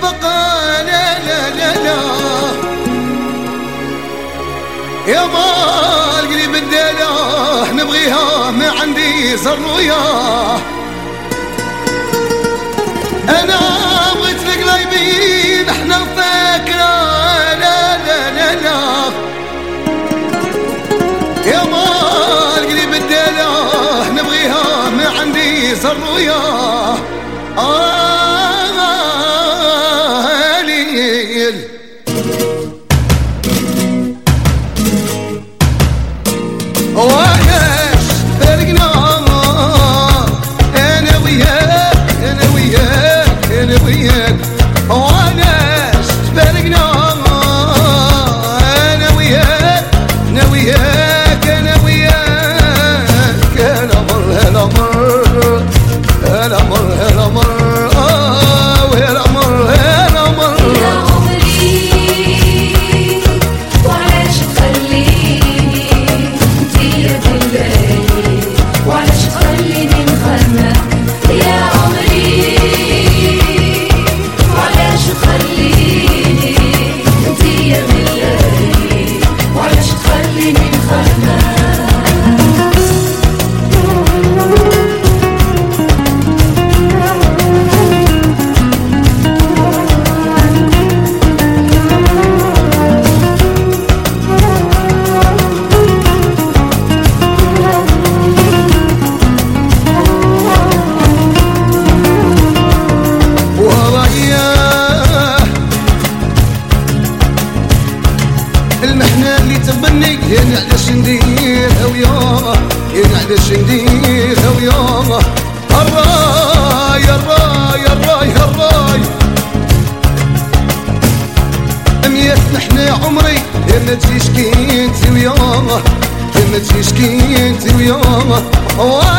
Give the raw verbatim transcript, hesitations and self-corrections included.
بقى لا لا لا لا يا ما القريب الداله نبغيها ما عندي زرويا انا بغيت القلايبين احنا فاكره لا لا لا لا يا ما القريب الداله نبغيها ما عندي زرويا آه ليل وعاش فرقنا انا وياك انا وياك انا وياك وعاش فرقنا انا وياك انا وياك انا وياك الامر الامر الامر الامر اه الامر الامر يا عمري وعلاش تخليني ندير بالي وعلاش تخليني نخمم يا عمري وعلاش تخليني ندير بالي وعلاش تخليني نخمم المحنة اللي تبني يا علاش نديرها وياه يا علاش نديرها وياه الراي الراي الراي الراي مية محنة عمري يا ما تجيش كي انت وياه يا ما تجيش كي انت وياه